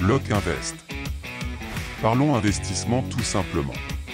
Locke Invest. Parlons investissement tout simplement.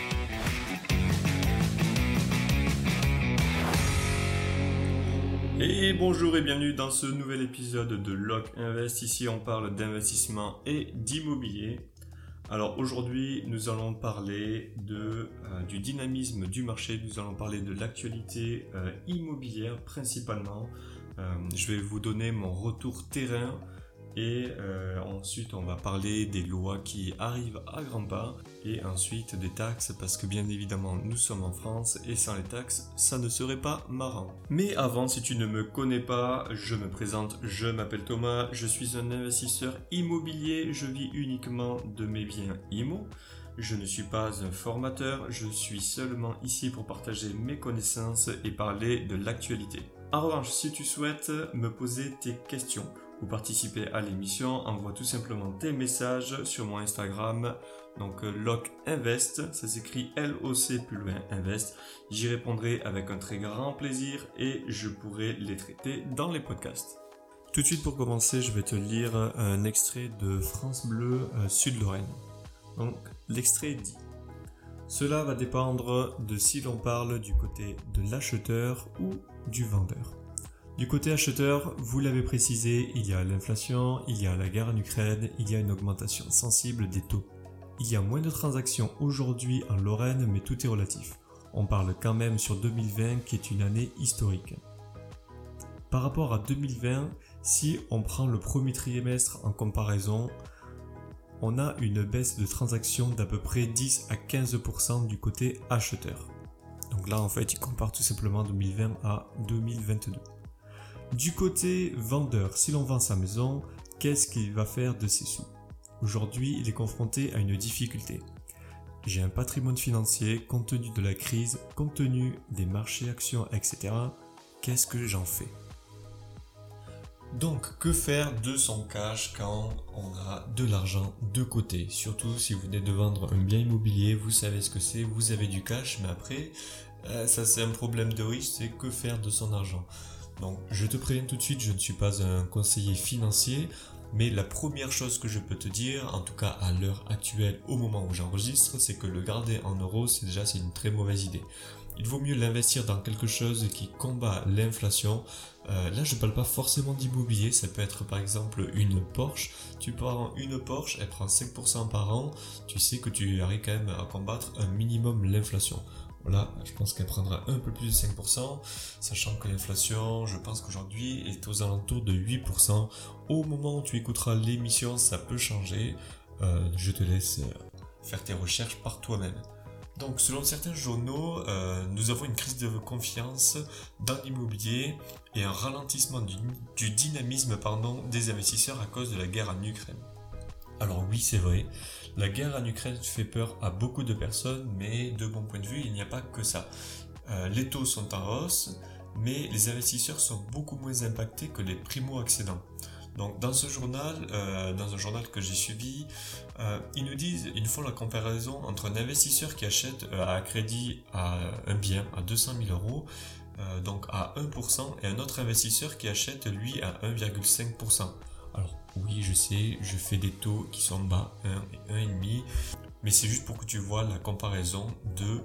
Et bonjour et bienvenue dans ce nouvel épisode de Locke Invest. Ici on parle d'investissement et d'immobilier. Alors aujourd'hui nous allons parler du dynamisme du marché, nous allons parler de l'actualité immobilière principalement. Je vais vous donner mon retour terrain et ensuite on va parler des lois qui arrivent à grands pas et ensuite des taxes parce que bien évidemment nous sommes en France et sans les taxes ça ne serait pas marrant. Mais avant, si tu ne me connais pas, je me présente, je m'appelle Thomas, je suis un investisseur immobilier, je vis uniquement de mes biens IMO. Je ne suis pas un formateur, je suis seulement ici pour partager mes connaissances et parler de l'actualité. En revanche, si tu souhaites me poser tes questions ou participer à l'émission, envoie tout simplement tes messages sur mon Instagram, donc Locke Invest, ça s'écrit LOC plus loin Invest. J'y répondrai avec un très grand plaisir et je pourrai les traiter dans les podcasts. Tout de suite pour commencer, je vais te lire un extrait de France Bleu Sud-Lorraine. Donc l'extrait dit: cela va dépendre de si l'on parle du côté de l'acheteur ou du vendeur. Du côté acheteur, vous l'avez précisé, il y a l'inflation, il y a la guerre en Ukraine, il y a une augmentation sensible des taux. Il y a moins de transactions aujourd'hui en Lorraine, mais tout est relatif. On parle quand même sur 2020 qui est une année historique. Par rapport à 2020, si on prend le premier trimestre en comparaison, on a une baisse de transactions d'à peu près 10 à 15% du côté acheteur. Donc là, en fait, il compare tout simplement 2020 à 2022. Du côté vendeur, si l'on vend sa maison, qu'est-ce qu'il va faire de ses sous? Aujourd'hui, il est confronté à une difficulté. J'ai un patrimoine financier, compte tenu de la crise, compte tenu des marchés actions, etc. Qu'est-ce que j'en fais? Donc, que faire de son cash quand on a de l'argent de côté? Surtout si vous venez de vendre un bien immobilier, vous savez ce que c'est, vous avez du cash, mais après, ça c'est un problème de risque, c'est que faire de son argent? Donc, je te préviens tout de suite, je ne suis pas un conseiller financier, mais la première chose que je peux te dire, en tout cas à l'heure actuelle, au moment où j'enregistre, c'est que le garder en euros, c'est une très mauvaise idée. Il vaut mieux l'investir dans quelque chose qui combat l'inflation. Là, je ne parle pas forcément d'immobilier, ça peut être par exemple une Porsche. Tu prends une Porsche, elle prend 5% par an, tu sais que tu arrives quand même à combattre un minimum l'inflation. Voilà, je pense qu'elle prendra un peu plus de 5%, sachant que l'inflation, je pense qu'aujourd'hui, est aux alentours de 8%. Au moment où tu écouteras l'émission, ça peut changer. Je te laisse faire tes recherches par toi-même. Donc, selon certains journaux, nous avons une crise de confiance dans l'immobilier et un ralentissement du dynamisme des investisseurs à cause de la guerre en Ukraine. Alors oui, c'est vrai, la guerre en Ukraine fait peur à beaucoup de personnes, mais de mon point de vue, il n'y a pas que ça. Les taux sont en hausse, mais les investisseurs sont beaucoup moins impactés que les primo-accédants. Donc dans un journal que j'ai suivi, ils font la comparaison entre un investisseur qui achète à crédit un bien à 200 000 euros, donc à 1%, et un autre investisseur qui achète lui à 1,5%. Alors oui, je sais, je fais des taux qui sont bas, 1 et 1,5, mais c'est juste pour que tu vois la comparaison de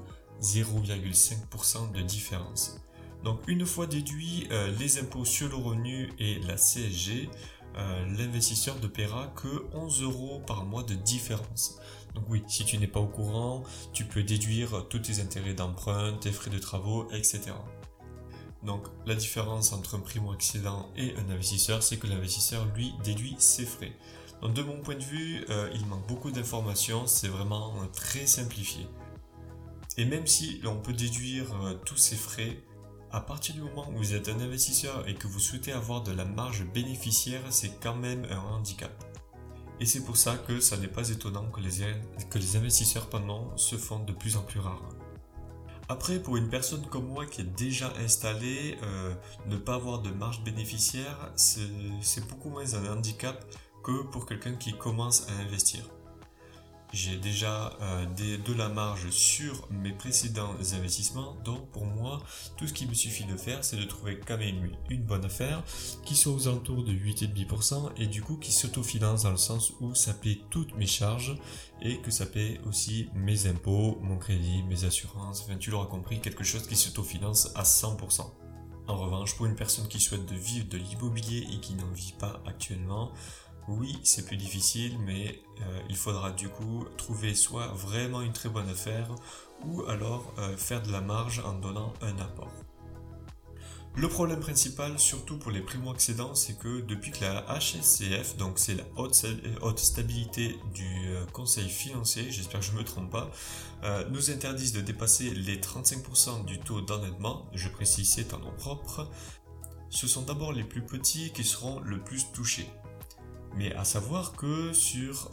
0,5% de différence. Donc une fois déduit les impôts sur le revenu et la CSG, l'investisseur ne paiera que 11 € par mois de différence. Donc oui, si tu n'es pas au courant, tu peux déduire tous tes intérêts d'emprunt, tes frais de travaux, etc. Donc la différence entre un primo-accédant et un investisseur, c'est que l'investisseur, lui, déduit ses frais. Donc de mon point de vue, il manque beaucoup d'informations, c'est vraiment très simplifié. Et même si l'on peut déduire tous ces frais, à partir du moment où vous êtes un investisseur et que vous souhaitez avoir de la marge bénéficiaire, c'est quand même un handicap. Et c'est pour ça que ça n'est pas étonnant que les investisseurs se font de plus en plus rares. Après, pour une personne comme moi qui est déjà installée, ne pas avoir de marge bénéficiaire, c'est beaucoup moins un handicap que pour quelqu'un qui commence à investir. j'ai déjà de la marge sur mes précédents investissements. Donc pour moi, tout ce qu'il me suffit de faire, c'est de trouver quand même une bonne affaire qui soit aux alentours de 8,5% et du coup qui s'autofinance dans le sens où ça paie toutes mes charges et que ça paie aussi mes impôts, mon crédit, mes assurances. Enfin, tu l'auras compris, quelque chose qui s'autofinance à 100%. En revanche, pour une personne qui souhaite de vivre de l'immobilier et qui n'en vit pas actuellement, oui, c'est plus difficile, mais il faudra du coup trouver soit vraiment une très bonne affaire ou alors faire de la marge en donnant un apport. Le problème principal, surtout pour les primo-accédants, c'est que depuis que la HSCF, donc c'est la haute stabilité du conseil financier, j'espère que je ne me trompe pas, nous interdisent de dépasser les 35% du taux d'endettement, je précise c'est en nom propre, ce sont d'abord les plus petits qui seront le plus touchés. Mais à savoir que sur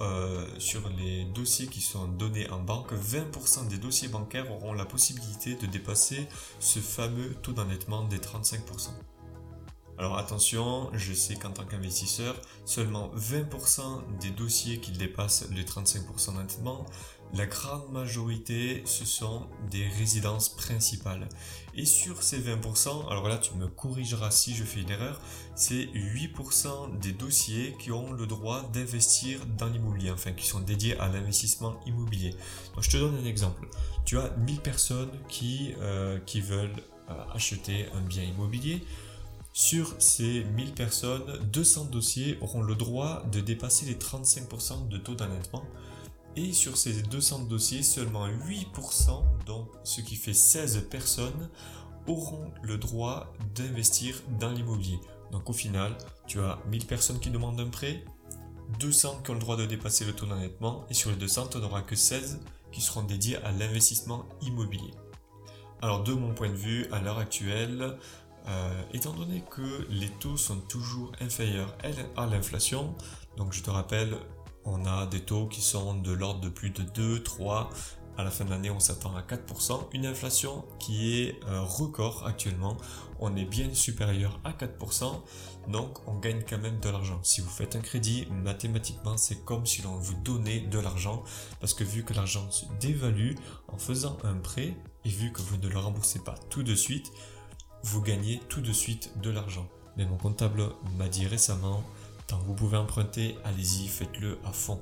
les dossiers qui sont donnés en banque, 20% des dossiers bancaires auront la possibilité de dépasser ce fameux taux d'endettement des 35%. Alors attention, je sais qu'en tant qu'investisseur, seulement 20% des dossiers qui dépassent les 35% d'endettement, la grande majorité, ce sont des résidences principales. Et sur ces 20%, alors là tu me corrigeras si je fais une erreur, c'est 8% des dossiers qui ont le droit d'investir dans l'immobilier, enfin qui sont dédiés à l'investissement immobilier. Donc je te donne un exemple. Tu as 1000 personnes qui veulent acheter un bien immobilier. Sur ces 1000 personnes, 200 dossiers auront le droit de dépasser les 35% de taux d'endettement. Et sur ces 200 dossiers, seulement 8%, donc ce qui fait 16 personnes, auront le droit d'investir dans l'immobilier. Donc au final, tu as 1000 personnes qui demandent un prêt, 200 qui ont le droit de dépasser le taux d'endettement, et sur les 200, tu n'auras que 16 qui seront dédiés à l'investissement immobilier. Alors de mon point de vue, à l'heure actuelle, étant donné que les taux sont toujours inférieurs à l'inflation, donc je te rappelle, on a des taux qui sont de l'ordre de plus de 2, 3, à la fin de l'année on s'attend à 4%, une inflation qui est record actuellement, on est bien supérieur à 4%, donc on gagne quand même de l'argent. Si vous faites un crédit, mathématiquement c'est comme si l'on vous donnait de l'argent, parce que vu que l'argent se dévalue en faisant un prêt, et vu que vous ne le remboursez pas tout de suite, vous gagnez tout de suite de l'argent. Mais mon comptable m'a dit récemment, tant que vous pouvez emprunter, allez-y, faites-le à fond.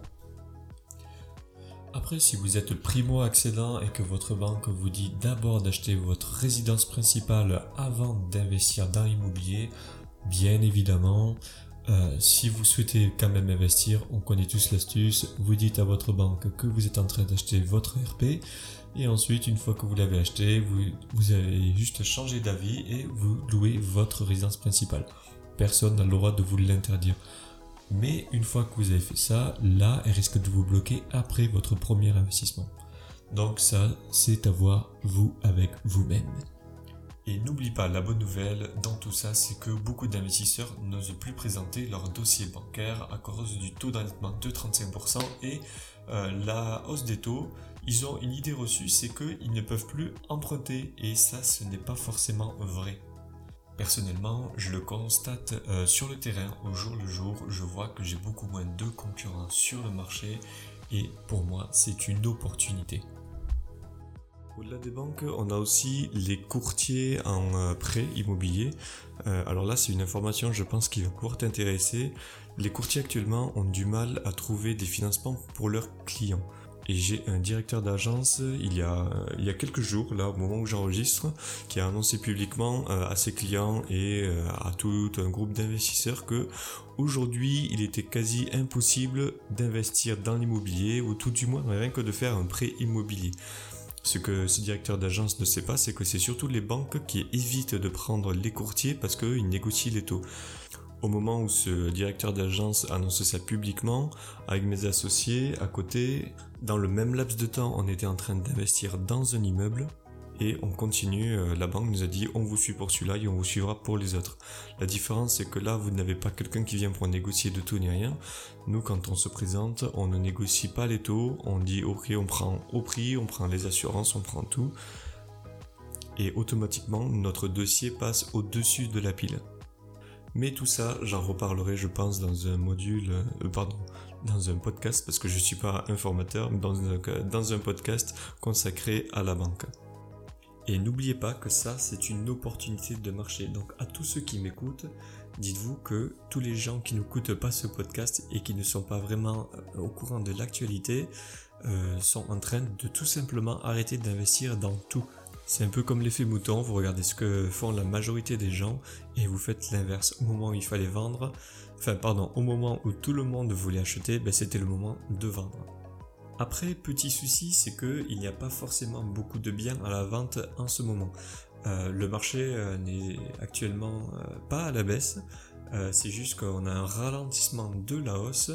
Après, si vous êtes primo-accédant et que votre banque vous dit d'abord d'acheter votre résidence principale avant d'investir dans l'immobilier, bien évidemment, si vous souhaitez quand même investir, on connaît tous l'astuce, vous dites à votre banque que vous êtes en train d'acheter votre RP, et ensuite, une fois que vous l'avez acheté, vous avez juste changé d'avis et vous louez votre résidence principale. Personne n'a le droit de vous l'interdire. Mais une fois que vous avez fait ça, là, elle risque de vous bloquer après votre premier investissement. Donc ça, c'est à voir vous avec vous-même. Et n'oublie pas, la bonne nouvelle dans tout ça, c'est que beaucoup d'investisseurs n'osent plus présenter leur dossier bancaire à cause du taux d'endettement de 35% et la hausse des taux. Ils ont une idée reçue, c'est qu'ils ne peuvent plus emprunter et ça, ce n'est pas forcément vrai. Personnellement, je le constate sur le terrain, au jour le jour, je vois que j'ai beaucoup moins de concurrents sur le marché et pour moi, c'est une opportunité. Au-delà des banques, on a aussi les courtiers en prêt immobilier. Alors là, c'est une information, je pense, qui va pouvoir t'intéresser. Les courtiers actuellement ont du mal à trouver des financements pour leurs clients. Et j'ai un directeur d'agence, il y a quelques jours, là, au moment où j'enregistre, qui a annoncé publiquement à ses clients et à tout un groupe d'investisseurs que aujourd'hui, il était quasi impossible d'investir dans l'immobilier, ou tout du moins rien que de faire un prêt immobilier. Ce que ce directeur d'agence ne sait pas, c'est que c'est surtout les banques qui évitent de prendre les courtiers parce qu'ils négocient les taux. Au moment où ce directeur d'agence annonce ça publiquement, avec mes associés à côté, dans le même laps de temps, on était en train d'investir dans un immeuble et on continue, la banque nous a dit on vous suit pour celui-là et on vous suivra pour les autres. La différence c'est que là vous n'avez pas quelqu'un qui vient pour négocier de tout ni rien. Nous quand on se présente, on ne négocie pas les taux, on dit ok on prend au prix, on prend les assurances, on prend tout. Et automatiquement notre dossier passe au-dessus de la pile. Mais tout ça, j'en reparlerai je pense dans un module, dans un podcast, parce que je ne suis pas informateur, mais dans un podcast consacré à la banque. Et n'oubliez pas que ça, c'est une opportunité de marché. Donc à tous ceux qui m'écoutent, dites-vous que tous les gens qui n'écoutent pas ce podcast et qui ne sont pas vraiment au courant de l'actualité sont en train de tout simplement arrêter d'investir dans tout. C'est un peu comme l'effet mouton, vous regardez ce que font la majorité des gens et vous faites l'inverse. Au moment où il fallait vendre, au moment où tout le monde voulait acheter, c'était le moment de vendre. Après, petit souci, c'est qu'il n'y a pas forcément beaucoup de biens à la vente en ce moment. Le marché n'est actuellement pas à la baisse, c'est juste qu'on a un ralentissement de la hausse.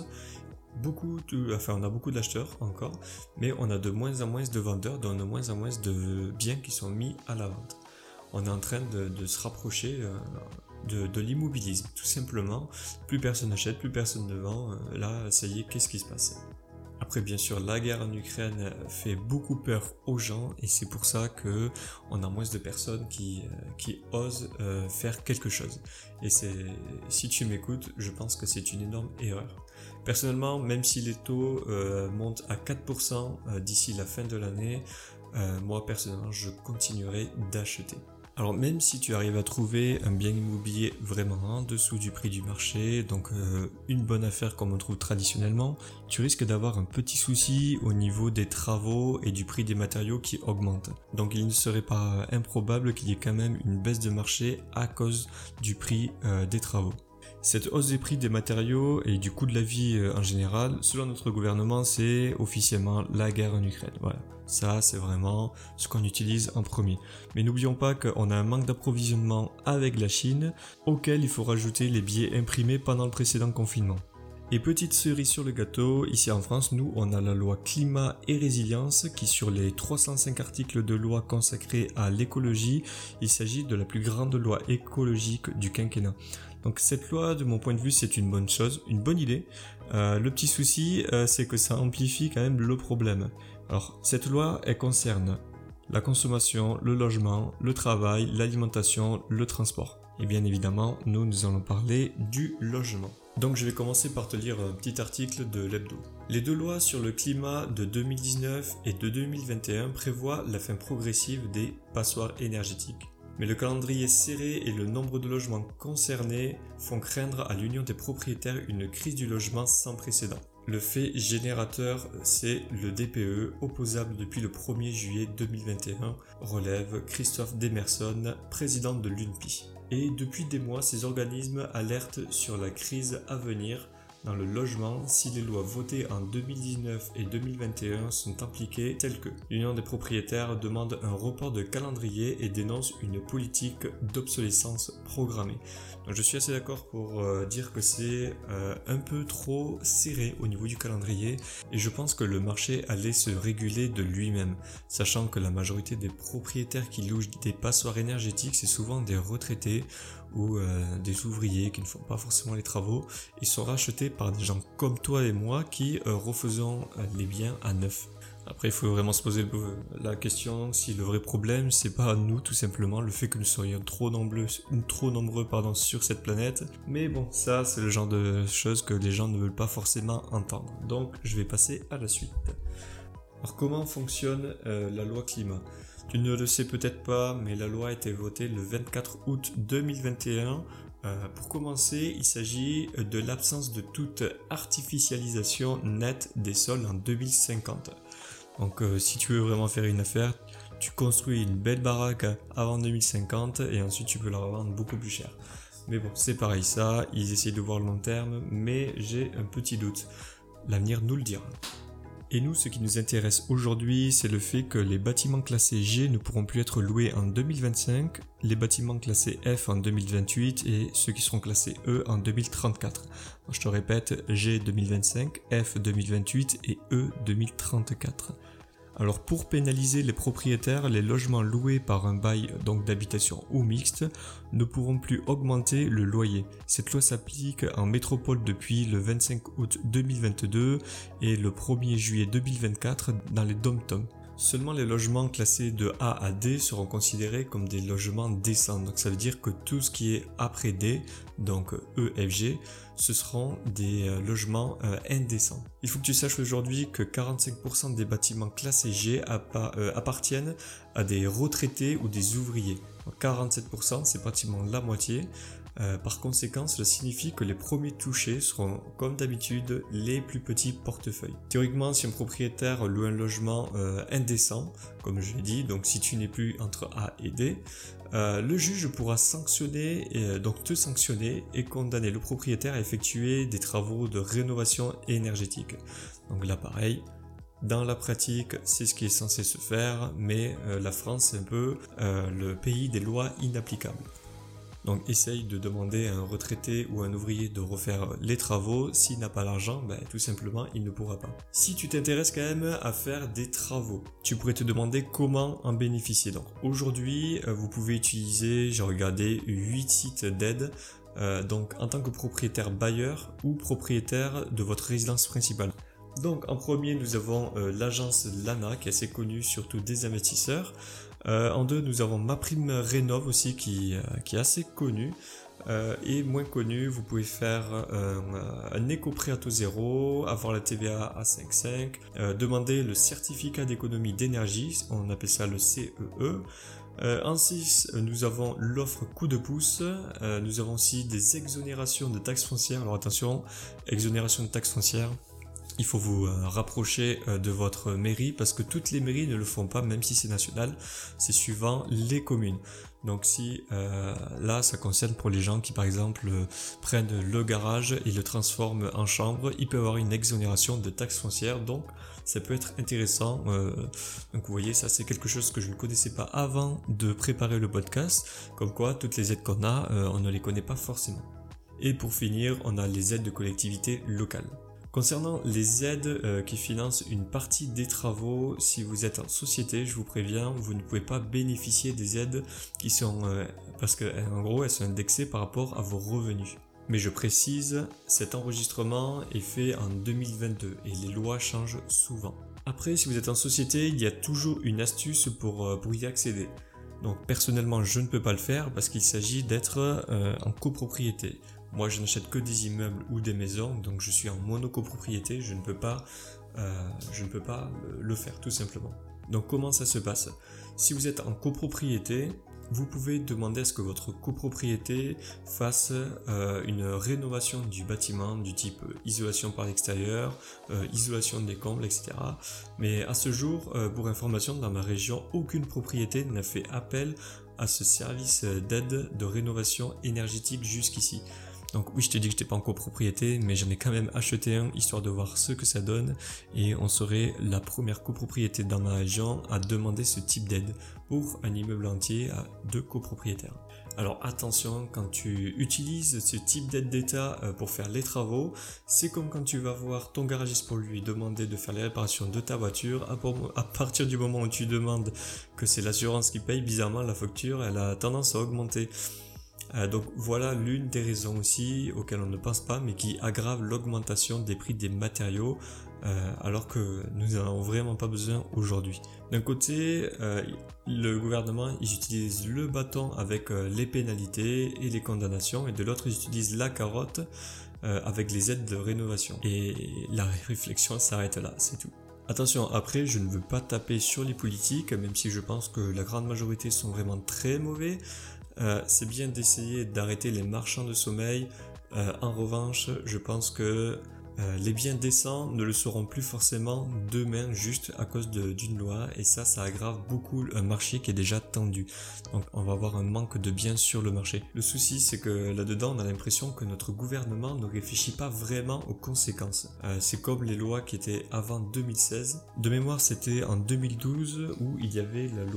On a beaucoup d'acheteurs encore, mais on a de moins en moins de vendeurs, donc de moins en moins de biens qui sont mis à la vente. On est en train de se rapprocher de l'immobilisme, tout simplement. Plus personne n'achète, plus personne ne vend. Là, ça y est, qu'est-ce qui se passe ? Après, bien sûr, la guerre en Ukraine fait beaucoup peur aux gens et c'est pour ça qu'on a moins de personnes qui osent faire quelque chose. Et si tu m'écoutes, je pense que c'est une énorme erreur. Personnellement, même si les taux montent à 4% d'ici la fin de l'année, moi personnellement, je continuerai d'acheter. Alors même si tu arrives à trouver un bien immobilier vraiment en dessous du prix du marché, donc une bonne affaire comme on trouve traditionnellement, tu risques d'avoir un petit souci au niveau des travaux et du prix des matériaux qui augmentent. Donc il ne serait pas improbable qu'il y ait quand même une baisse de marché à cause du prix des travaux. Cette hausse des prix des matériaux et du coût de la vie en général, selon notre gouvernement, c'est officiellement la guerre en Ukraine. Voilà. Ça, c'est vraiment ce qu'on utilise en premier. Mais n'oublions pas qu'on a un manque d'approvisionnement avec la Chine, auquel il faut rajouter les billets imprimés pendant le précédent confinement. Et petite cerise sur le gâteau, ici en France, nous, on a la loi climat et résilience qui, sur les 305 articles de loi consacrés à l'écologie, il s'agit de la plus grande loi écologique du quinquennat. Donc cette loi, de mon point de vue, c'est une bonne chose, une bonne idée. Le petit souci, c'est que ça amplifie quand même le problème. Alors, cette loi, elle concerne la consommation, le logement, le travail, l'alimentation, le transport. Et bien évidemment, nous allons parler du logement. Donc je vais commencer par te lire un petit article de l'Hebdo. Les deux lois sur le climat de 2019 et de 2021 prévoient la fin progressive des passoires énergétiques. Mais le calendrier serré et le nombre de logements concernés font craindre à l'Union des propriétaires une crise du logement sans précédent. Le fait générateur, c'est le DPE, opposable depuis le 1er juillet 2021, relève Christophe Demerson, président de l'UNPI. Et depuis des mois, ces organismes alertent sur la crise à venir dans le logement si les lois votées en 2019 et 2021 sont appliquées telles que l'Union des propriétaires demande un report de calendrier et dénonce une politique d'obsolescence programmée. Donc je suis assez d'accord pour dire que c'est un peu trop serré au niveau du calendrier et je pense que le marché allait se réguler de lui-même, sachant que la majorité des propriétaires qui louent des passoires énergétiques, c'est souvent des retraités ou des ouvriers qui ne font pas forcément les travaux. Ils sont rachetés par des gens comme toi et moi qui refaisons les biens à neuf. Après, il faut vraiment se poser la question si le vrai problème, c'est pas nous, tout simplement, le fait que nous soyons trop nombreux sur cette planète. Mais bon, ça, c'est le genre de choses que les gens ne veulent pas forcément entendre. Donc, je vais passer à la suite. Alors, comment fonctionne la loi climat ? Tu ne le sais peut-être pas, mais la loi a été votée le 24 août 2021. Pour commencer, il s'agit de l'absence de toute artificialisation nette des sols en 2050. Donc si tu veux vraiment faire une affaire, tu construis une belle baraque avant 2050 et ensuite tu peux la revendre beaucoup plus cher. Mais bon, c'est pareil ça, ils essayent de voir le long terme, mais j'ai un petit doute. L'avenir nous le dira. Et nous, ce qui nous intéresse aujourd'hui, c'est le fait que les bâtiments classés G ne pourront plus être loués en 2025, les bâtiments classés F en 2028 et ceux qui seront classés E en 2034. Donc, je te répète, G 2025, F 2028 et E 2034. Alors pour pénaliser les propriétaires, les logements loués par un bail donc d'habitation ou mixte ne pourront plus augmenter le loyer. Cette loi s'applique en métropole depuis le 25 août 2022 et le 1er juillet 2024 dans les dom-toms. Seulement les logements classés de A à D seront considérés comme des logements décents. Donc ça veut dire que tout ce qui est après D, donc E, F, G, ce seront des logements indécents. Il faut que tu saches aujourd'hui que 45% des bâtiments classés G appartiennent à des retraités ou des ouvriers. Donc 47%, c'est pratiquement la moitié. Par conséquent, cela signifie que les premiers touchés seront, comme d'habitude, les plus petits portefeuilles. Théoriquement, si un propriétaire loue un logement indécent, comme je l'ai dit, donc si tu n'es plus entre A et D, le juge pourra te sanctionner et condamner le propriétaire à effectuer des travaux de rénovation énergétique. Donc là, pareil. Dans la pratique, c'est ce qui est censé se faire, mais la France, c'est un peu le pays des lois inapplicables. Donc essaye de demander à un retraité ou à un ouvrier de refaire les travaux. S'il n'a pas l'argent, tout simplement il ne pourra pas. Si tu t'intéresses quand même à faire des travaux, tu pourrais te demander comment en bénéficier. Donc aujourd'hui, vous pouvez utiliser, j'ai regardé 8 sites d'aide. Donc en tant que propriétaire bailleur ou propriétaire de votre résidence principale. Donc en premier, nous avons l'agence Lana qui est assez connue surtout des investisseurs. En deux, nous avons MaPrimeRénov aussi qui est assez connu. Et moins connu, vous pouvez faire un éco-prêt à taux zéro, avoir la TVA à 5,5, demander le certificat d'économie d'énergie, on appelle ça le CEE. En 6, nous avons l'offre coup de pouce, nous avons aussi des exonérations de taxes foncières. Alors attention, exonération de taxes foncières, il faut vous rapprocher de votre mairie parce que toutes les mairies ne le font pas, même si c'est national, c'est suivant les communes. Donc si là ça concerne pour les gens qui par exemple prennent le garage et le transforment en chambre, ils peuvent avoir une exonération de taxes foncières, donc ça peut être intéressant. Donc vous voyez, ça c'est quelque chose que je ne connaissais pas avant de préparer le podcast, comme quoi toutes les aides qu'on a, on ne les connaît pas forcément. Et pour finir, on a les aides de collectivités locales. Concernant les aides qui financent une partie des travaux, si vous êtes en société, je vous préviens, vous ne pouvez pas bénéficier des aides qui sont parce qu'en gros elles sont indexées par rapport à vos revenus. Mais je précise, cet enregistrement est fait en 2022 et les lois changent souvent. Après, si vous êtes en société, il y a toujours une astuce pour y accéder. Donc personnellement, je ne peux pas le faire parce qu'il s'agit d'être en copropriété. Moi, je n'achète que des immeubles ou des maisons, donc je suis en monocopropriété, je ne peux pas le faire tout simplement. Donc comment ça se passe? Si vous êtes en copropriété, vous pouvez demander à ce que votre copropriété fasse une rénovation du bâtiment du type isolation par l'extérieur, isolation des combles, etc. Mais à ce jour, pour information, dans ma région, aucune propriété n'a fait appel à ce service d'aide de rénovation énergétique jusqu'ici. Donc oui, je te dis que je n'étais pas en copropriété, mais j'en ai quand même acheté un, histoire de voir ce que ça donne, et on serait la première copropriété dans ma région à demander ce type d'aide pour un immeuble entier à 2 copropriétaires. Alors attention, quand tu utilises ce type d'aide d'État pour faire les travaux, c'est comme quand tu vas voir ton garagiste pour lui demander de faire les réparations de ta voiture. À partir du moment où tu demandes que c'est l'assurance qui paye, bizarrement la facture elle a tendance à augmenter. Donc voilà l'une des raisons aussi auxquelles on ne pense pas, mais qui aggrave l'augmentation des prix des matériaux alors que nous n'en avons vraiment pas besoin aujourd'hui. D'un côté, le gouvernement ils utilisent le bâton avec les pénalités et les condamnations, et de l'autre ils utilisent la carotte avec les aides de rénovation. Et la réflexion s'arrête là, c'est tout. Attention, après je ne veux pas taper sur les politiques, même si je pense que la grande majorité sont vraiment très mauvais. C'est bien d'essayer d'arrêter les marchands de sommeil. En revanche, je pense que les biens décents ne le seront plus forcément demain juste à cause d'une loi, et ça aggrave beaucoup un marché qui est déjà tendu. Donc on va avoir un manque de biens sur le marché. Le souci c'est que là-dedans on a l'impression que notre gouvernement ne réfléchit pas vraiment aux conséquences. C'est comme les lois qui étaient avant 2016. De mémoire c'était en 2012 où il y avait la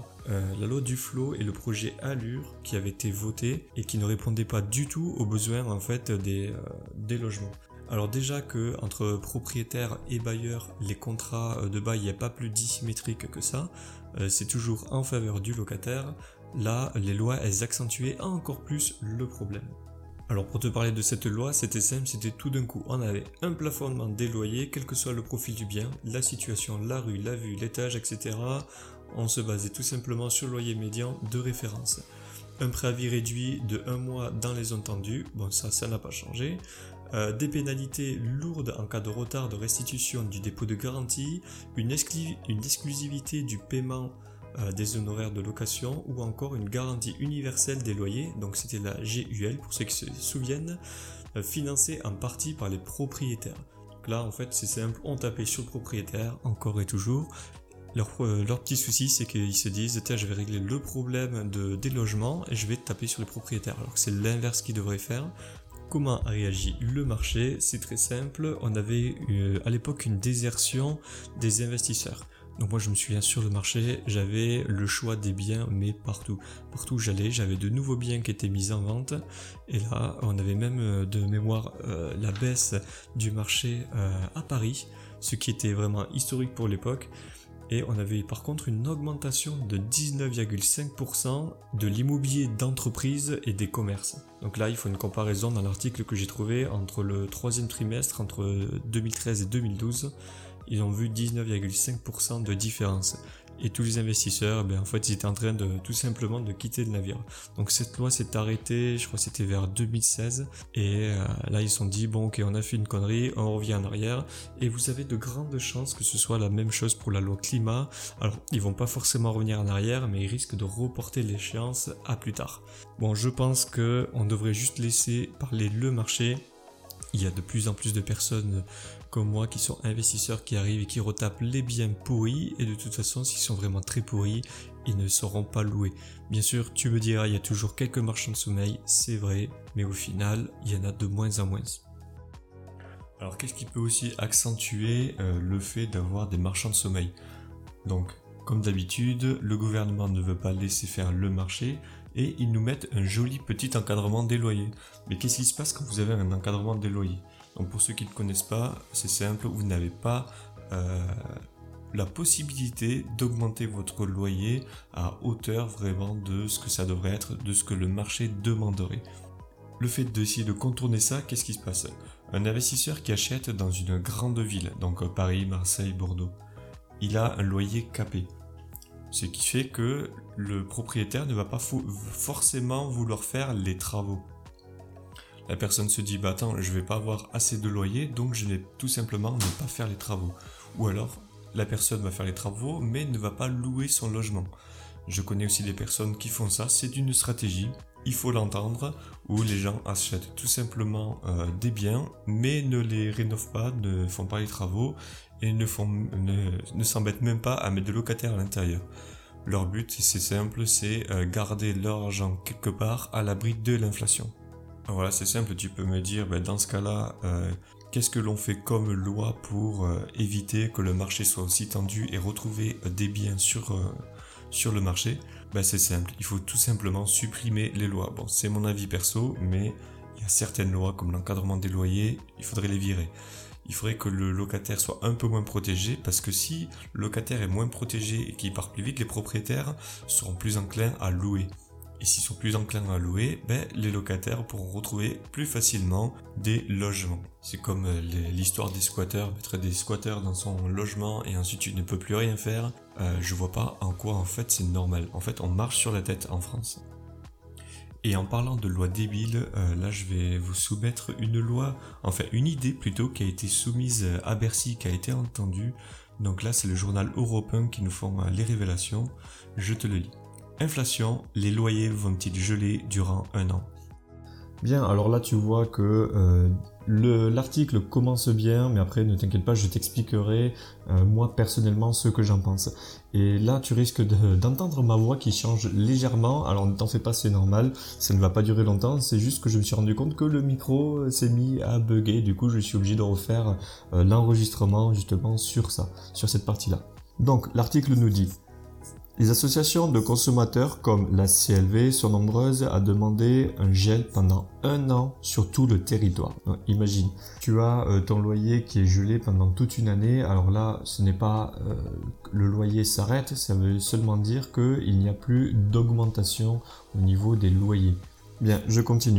loi Duflot et le projet Allure qui avait été voté et qui ne répondait pas du tout aux besoins en fait des logements. Alors déjà que entre propriétaires et bailleurs, les contrats de bail, il n'y a pas plus dissymétrique que ça, c'est toujours en faveur du locataire. Là, les lois, elles accentuaient encore plus le problème. Alors pour te parler de cette loi, c'était simple, c'était tout d'un coup, on avait un plafonnement des loyers, quel que soit le profil du bien, la situation, la rue, la vue, l'étage, etc. On se basait tout simplement sur le loyer médian de référence. Un préavis réduit de 1 mois dans les zones tendues, bon ça n'a pas changé. Des pénalités lourdes en cas de retard de restitution du dépôt de garantie, une exclusivité du paiement des honoraires de location ou encore une garantie universelle des loyers, donc c'était la GUL pour ceux qui se souviennent, financée en partie par les propriétaires. Donc là en fait c'est simple, on tapait sur le propriétaire encore et toujours. Leur petit souci c'est qu'ils se disent je vais régler le problème des logements et je vais taper sur les propriétaires, alors que c'est l'inverse qu'ils devraient faire. Comment a réagi le marché? C'est très simple, on avait à l'époque une désertion des investisseurs. Donc moi je me souviens sur le marché, j'avais le choix des biens mais partout. Partout où j'allais, j'avais de nouveaux biens qui étaient mis en vente. Et là on avait même de mémoire la baisse du marché à Paris, ce qui était vraiment historique pour l'époque. Et on avait par contre une augmentation de 19,5% de l'immobilier d'entreprise et des commerces. Donc là il faut une comparaison dans l'article que j'ai trouvé entre le troisième trimestre, entre 2013 et 2012. Ils ont vu 19,5% de différence. Et tous les investisseurs, en fait, ils étaient en train de tout simplement de quitter le navire. Donc cette loi s'est arrêtée, je crois que c'était vers 2016. Et là, ils se sont dit, bon ok, on a fait une connerie, on revient en arrière. Et vous avez de grandes chances que ce soit la même chose pour la loi climat. Alors, ils vont pas forcément revenir en arrière, mais ils risquent de reporter l'échéance à plus tard. Bon, je pense qu'on devrait juste laisser parler le marché. Il y a de plus en plus de personnes comme moi qui sont investisseurs qui arrivent et qui retapent les biens pourris, et de toute façon s'ils sont vraiment très pourris, ils ne seront pas loués. Bien sûr, tu me diras, il y a toujours quelques marchands de sommeil, c'est vrai, mais au final, il y en a de moins en moins. Alors qu'est-ce qui peut aussi accentuer le fait d'avoir des marchands de sommeil? Donc, comme d'habitude, le gouvernement ne veut pas laisser faire le marché, et ils nous mettent un joli petit encadrement des loyers. Mais qu'est-ce qui se passe quand vous avez un encadrement des loyers? Donc pour ceux qui ne connaissent pas, c'est simple, vous n'avez pas la possibilité d'augmenter votre loyer à hauteur vraiment de ce que ça devrait être, de ce que le marché demanderait. Le fait d'essayer de contourner ça, qu'est-ce qui se passe? Un investisseur qui achète dans une grande ville, donc Paris, Marseille, Bordeaux, il a un loyer capé. Ce qui fait que le propriétaire ne va pas forcément vouloir faire les travaux. La personne se dit, attends, je vais pas avoir assez de loyer, donc je vais tout simplement ne pas faire les travaux. Ou alors, la personne va faire les travaux, mais ne va pas louer son logement. Je connais aussi des personnes qui font ça, c'est une stratégie, il faut l'entendre, où les gens achètent tout simplement des biens, mais ne les rénovent pas, ne font pas les travaux, et ne s'embêtent même pas à mettre des locataires à l'intérieur. Leur but, c'est simple, c'est garder leur argent quelque part à l'abri de l'inflation. Voilà, c'est simple, tu peux me dire, dans ce cas-là, qu'est-ce que l'on fait comme loi pour éviter que le marché soit aussi tendu et retrouver des biens sur le marché? C'est simple, il faut tout simplement supprimer les lois. Bon, c'est mon avis perso, mais il y a certaines lois comme l'encadrement des loyers, il faudrait les virer. Il faudrait que le locataire soit un peu moins protégé, parce que si le locataire est moins protégé et qu'il part plus vite, les propriétaires seront plus enclins à louer. Et s'ils sont plus enclins à louer, les locataires pourront retrouver plus facilement des logements. C'est comme l'histoire des squatteurs, mettre des squatteurs dans son logement et ensuite tu ne peux plus rien faire. Je vois pas en quoi en fait c'est normal. En fait on marche sur la tête en France. Et en parlant de loi débile, là je vais vous soumettre une idée plutôt qui a été soumise à Bercy, qui a été entendue. Donc là c'est le journal Europe 1 qui nous font les révélations. Je te le lis. Inflation, les loyers vont-ils geler durant 1 an? Bien, alors là tu vois que l'article commence bien, mais après ne t'inquiète pas, je t'expliquerai moi personnellement ce que j'en pense. Et là tu risques d'entendre ma voix qui change légèrement, alors ne t'en fais pas, c'est normal, ça ne va pas durer longtemps, c'est juste que je me suis rendu compte que le micro s'est mis à bugger, du coup je suis obligé de refaire l'enregistrement justement sur cette partie-là. Donc l'article nous dit: les associations de consommateurs comme la CLV sont nombreuses à demander un gel pendant 1 an sur tout le territoire. Donc, imagine, tu as ton loyer qui est gelé pendant toute une année. Alors là, ce n'est pas le loyer s'arrête, ça veut seulement dire qu'il n'y a plus d'augmentation au niveau des loyers. Bien, je continue.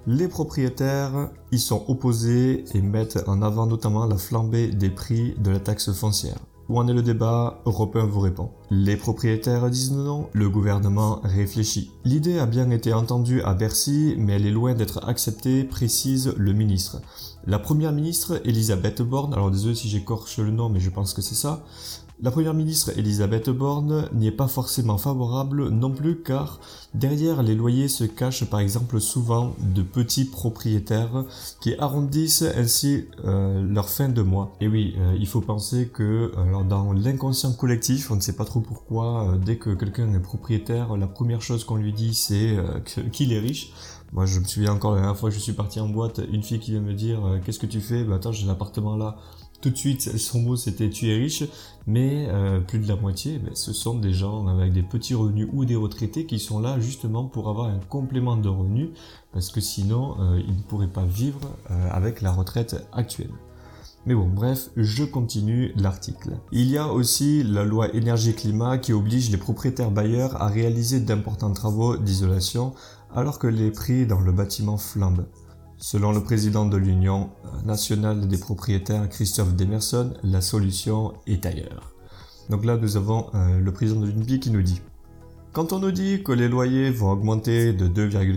Les propriétaires y sont opposés et mettent en avant notamment la flambée des prix de la taxe foncière. Où en est le débat? Europe 1 vous répond. Les propriétaires disent non, le gouvernement réfléchit. L'idée a bien été entendue à Bercy, mais elle est loin d'être acceptée, précise le ministre. La première ministre, Elisabeth Borne, alors désolé si j'écorche le nom, mais je pense que c'est ça. La première ministre Elisabeth Borne n'y est pas forcément favorable non plus car derrière les loyers se cachent par exemple souvent de petits propriétaires qui arrondissent ainsi leur fin de mois. Et oui, il faut penser que alors dans l'inconscient collectif, on ne sait pas trop pourquoi, dès que quelqu'un est propriétaire, la première chose qu'on lui dit c'est qu'il est riche. Moi je me souviens encore la dernière fois que je suis parti en boîte, une fille qui vient me dire qu'est-ce que tu fais? Bah attends, j'ai l'appartement là. Tout de suite, son mot c'était tu es riche, mais plus de la moitié, ce sont des gens avec des petits revenus ou des retraités qui sont là justement pour avoir un complément de revenus, parce que sinon ils ne pourraient pas vivre avec la retraite actuelle. Mais bon, bref, je continue l'article. Il y a aussi la loi énergie-climat qui oblige les propriétaires bailleurs à réaliser d'importants travaux d'isolation alors que les prix dans le bâtiment flambent. Selon le président de l'Union nationale des propriétaires, Christophe Demerson, la solution est ailleurs. Donc là, nous avons le président de l'UNPI qui nous dit « Quand on nous dit que les loyers vont augmenter de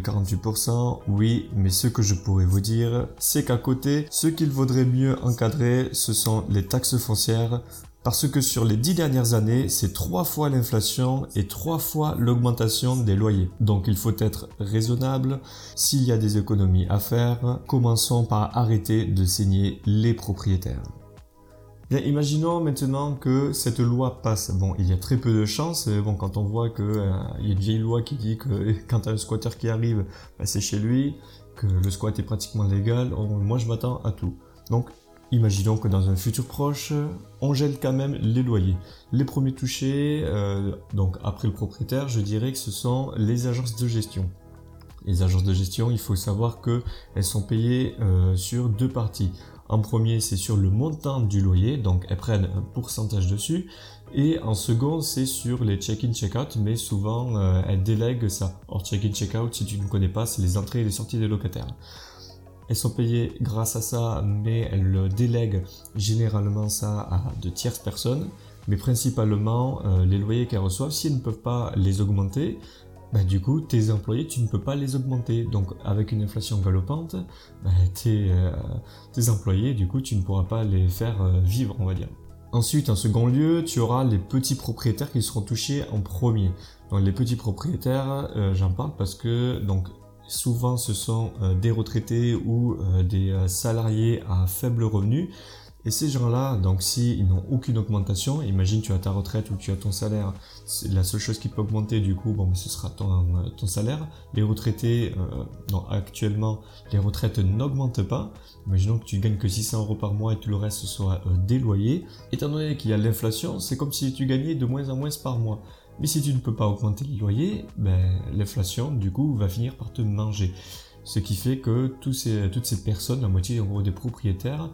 2,48%, oui, mais ce que je pourrais vous dire, c'est qu'à côté, ce qu'il vaudrait mieux encadrer, ce sont les taxes foncières, parce que sur les 10 dernières années, c'est 3 fois l'inflation et 3 fois l'augmentation des loyers. Donc il faut être raisonnable. S'il y a des économies à faire, commençons par arrêter de saigner les propriétaires. Bien, imaginons maintenant que cette loi passe. Bon, il y a très peu de chances. Bon, quand on voit qu'il y a une vieille loi qui dit que quand tu as un squatter qui arrive, c'est chez lui, que le squat est pratiquement légal, moi je m'attends à tout. Donc, imaginons que dans un futur proche, on gèle quand même les loyers. Les premiers touchés, donc après le propriétaire, je dirais que ce sont les agences de gestion. Les agences de gestion, il faut savoir qu'elles sont payées sur deux parties. En premier, c'est sur le montant du loyer, donc elles prennent un pourcentage dessus. Et en second, c'est sur les check-in, check-out, mais souvent elles délèguent ça. Or, check-in, check-out, si tu ne connais pas, c'est les entrées et les sorties des locataires. Elles sont payées grâce à ça, mais elles délèguent généralement ça à de tierces personnes. Mais principalement, les loyers qu'elles reçoivent, si elles ne peuvent pas les augmenter, du coup, tes employés, tu ne peux pas les augmenter. Donc, avec une inflation galopante, tes employés, du coup, tu ne pourras pas les faire vivre, on va dire. Ensuite, en second lieu, tu auras les petits propriétaires qui seront touchés en premier. Donc, les petits propriétaires, j'en parle parce que, donc, souvent, ce sont des retraités ou des salariés à faible revenu. Et ces gens-là, donc s'ils n'ont aucune augmentation, imagine tu as ta retraite ou tu as ton salaire, c'est la seule chose qui peut augmenter du coup, ce sera ton salaire. Les retraités, actuellement, les retraites n'augmentent pas. Imaginons que tu gagnes que 600 € par mois et tout le reste soit des loyers. Étant donné qu'il y a l'inflation, c'est comme si tu gagnais de moins en moins par mois. Mais si tu ne peux pas augmenter les loyers, l'inflation du coup va finir par te manger. Ce qui fait que toutes ces personnes, la moitié en gros des propriétaires,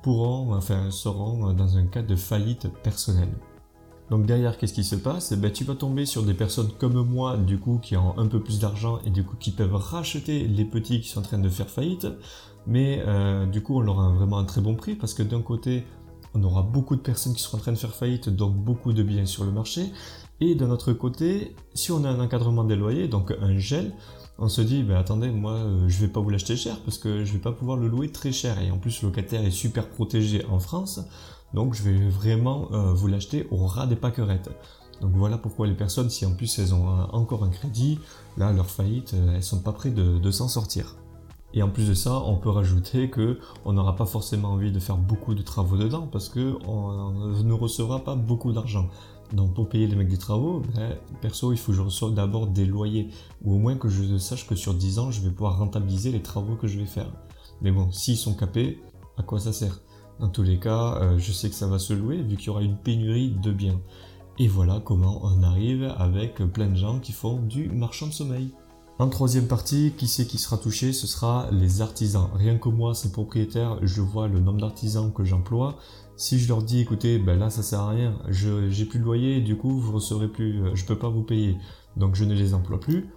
seront dans un cas de faillite personnelle. Donc derrière, qu'est-ce qui se passe? Tu vas tomber sur des personnes comme moi, du coup, qui ont un peu plus d'argent et du coup qui peuvent racheter les petits qui sont en train de faire faillite, mais du coup on leur a vraiment un très bon prix parce que d'un côté, on aura beaucoup de personnes qui seront en train de faire faillite, donc beaucoup de biens sur le marché, et d'un autre côté, si on a un encadrement des loyers, donc un gel, on se dit, attendez, moi, je vais pas vous l'acheter cher parce que je vais pas pouvoir le louer très cher. Et en plus, le locataire est super protégé en France. Donc, je vais vraiment vous l'acheter au ras des pâquerettes. Donc, voilà pourquoi les personnes, si en plus elles ont encore un crédit, là, leur faillite, elles sont pas près de s'en sortir. Et en plus de ça, on peut rajouter que on n'aura pas forcément envie de faire beaucoup de travaux dedans parce que on ne recevra pas beaucoup d'argent. Donc pour payer les mecs des travaux, perso, il faut que je reçoive d'abord des loyers, ou au moins que je sache que sur 10 ans, je vais pouvoir rentabiliser les travaux que je vais faire. Mais bon, s'ils sont capés, à quoi ça sert? Dans tous les cas, je sais que ça va se louer, vu qu'il y aura une pénurie de biens. Et voilà comment on arrive avec plein de gens qui font du marchand de sommeil. En troisième partie, qui c'est qui sera touché? Ce sera les artisans. Rien que moi, ces propriétaires, je vois le nombre d'artisans que j'emploie. Si je leur dis, écoutez, là ça sert à rien, j'ai plus de loyer, du coup vous recevrez plus, je peux pas vous payer, donc je ne les emploie plus.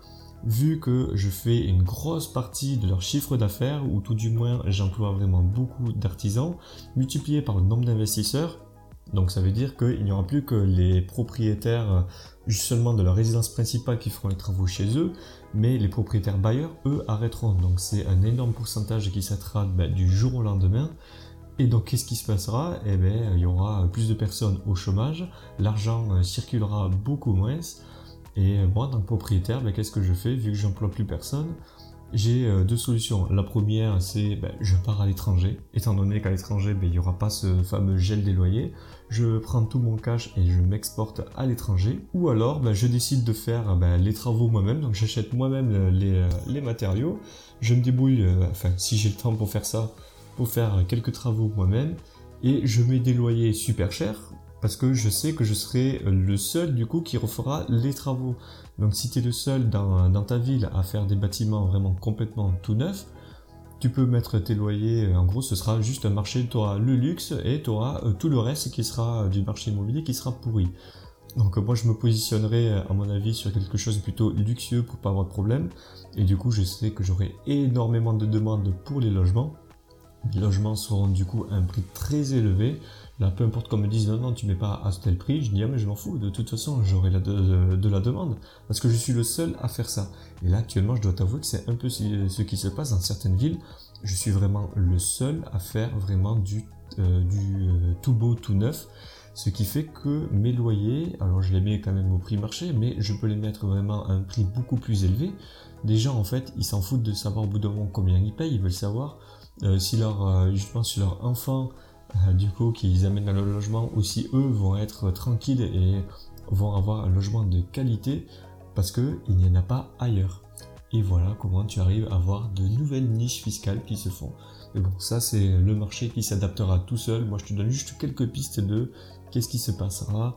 vu que je fais une grosse partie de leur chiffre d'affaires, ou tout du moins j'emploie vraiment beaucoup d'artisans, multiplié par le nombre d'investisseurs, donc ça veut dire qu'il n'y aura plus que les propriétaires seulement de leur résidence principale qui feront les travaux chez eux, mais les propriétaires bailleurs, eux, arrêteront. Donc c'est un énorme pourcentage qui s'arrêtera du jour au lendemain. Et donc qu'est-ce qui se passera? Eh bien, il y aura plus de personnes au chômage, l'argent circulera beaucoup moins, et moi, en tant que propriétaire, qu'est-ce que je fais? Vu que j'emploie plus personne, j'ai deux solutions. La première, c'est je pars à l'étranger. Étant donné qu'à l'étranger, il n'y aura pas ce fameux gel des loyers, je prends tout mon cash et je m'exporte à l'étranger. Ou alors, je décide de faire les travaux moi-même. Donc j'achète moi-même les matériaux. Je me débrouille, si j'ai le temps pour faire ça, pour faire quelques travaux moi-même. Et je mets des loyers super chers, parce que je sais que je serai le seul du coup qui refera les travaux. Donc si tu es le seul dans ta ville à faire des bâtiments vraiment complètement tout neufs, tu peux mettre tes loyers, en gros ce sera juste un marché, tu auras le luxe et tu auras tout le reste qui sera du marché immobilier qui sera pourri. Donc moi je me positionnerai à mon avis sur quelque chose de plutôt luxueux pour pas avoir de problème, et du coup je sais que j'aurai énormément de demandes pour les logements. Les logements seront du coup à un prix très élevé. Là, peu importe qu'on me dise non, tu mets pas à tel prix, je dis mais je m'en fous, de toute façon j'aurai de la demande, parce que je suis le seul à faire ça. Et là actuellement je dois t'avouer que c'est un peu ce qui se passe dans certaines villes. Je suis vraiment le seul à faire vraiment du tout beau, tout neuf, ce qui fait que mes loyers, alors je les mets quand même au prix marché, mais je peux les mettre vraiment à un prix beaucoup plus élevé. Les gens en fait, ils s'en foutent de savoir au bout d'un moment combien ils payent, ils veulent savoir si leur enfant du coup qu'ils amènent dans le logement, ou si eux vont être tranquilles et vont avoir un logement de qualité, parce que il n'y en a pas ailleurs. Et voilà comment tu arrives à avoir de nouvelles niches fiscales qui se font. Mais bon, ça c'est le marché qui s'adaptera tout seul. Moi je te donne juste quelques pistes de qu'est-ce qui se passera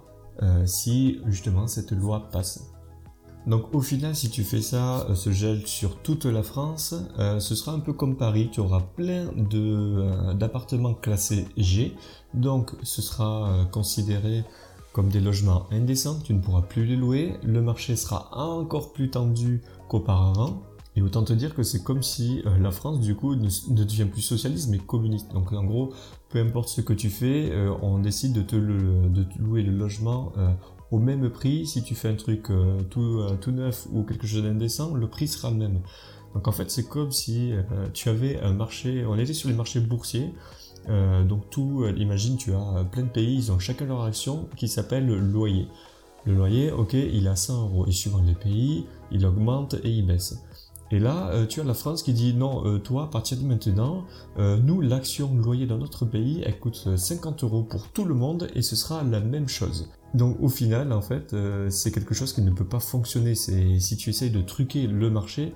si justement cette loi passe. Donc au final, si tu fais ça, ce gel sur toute la France, ce sera un peu comme Paris, tu auras plein d'appartements classés G, donc ce sera considéré comme des logements indécents, tu ne pourras plus les louer, le marché sera encore plus tendu qu'auparavant, et autant te dire que c'est comme si la France du coup ne devient plus socialiste mais communiste. Donc en gros, peu importe ce que tu fais, on décide de te louer le logement au même prix. Si tu fais un truc tout neuf ou quelque chose d'indécent, le prix sera le même. Donc en fait c'est comme si tu avais un marché, on était sur les marchés boursiers, donc imagine tu as plein de pays, ils ont chacun leur action qui s'appelle le loyer. Le loyer, ok, il est à 100 €, et suivant les pays, il augmente et il baisse. Et là, tu as la France qui dit non, toi, à partir de maintenant, nous, l'action loyer dans notre pays, elle coûte 50 € pour tout le monde et ce sera la même chose. Donc au final, en fait, c'est quelque chose qui ne peut pas fonctionner. Si tu essayes de truquer le marché,